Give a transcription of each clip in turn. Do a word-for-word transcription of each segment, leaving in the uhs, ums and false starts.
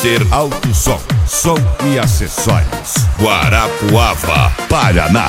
Master Alto Som, som e acessórios. Guarapuava, Paraná.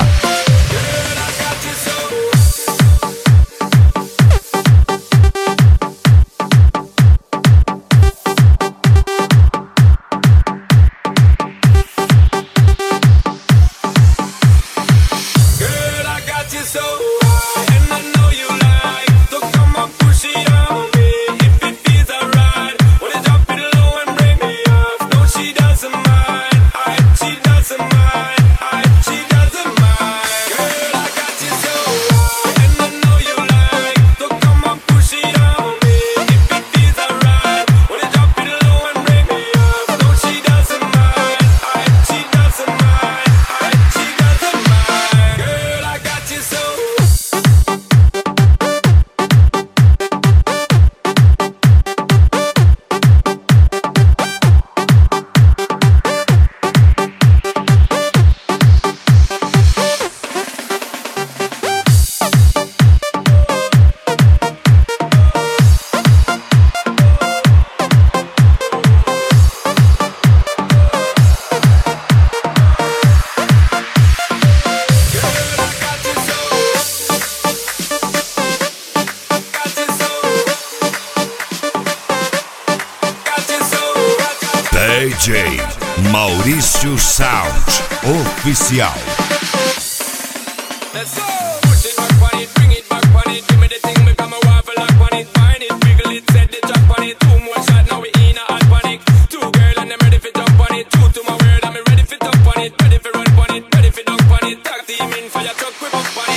D J Maurício Sound Oficial. Let's go! Push it back on it, bring it back on it. Give me the thing, make me waffle like on it. Find it, wiggle it, set the track on it. Two more shots, now we in a hot panic. Two girl and I'm ready for jump on it. Two to my word, I'm ready for jump on it. Ready for run on it, ready for dunk on it. Tag team in for your truck, whip up on it.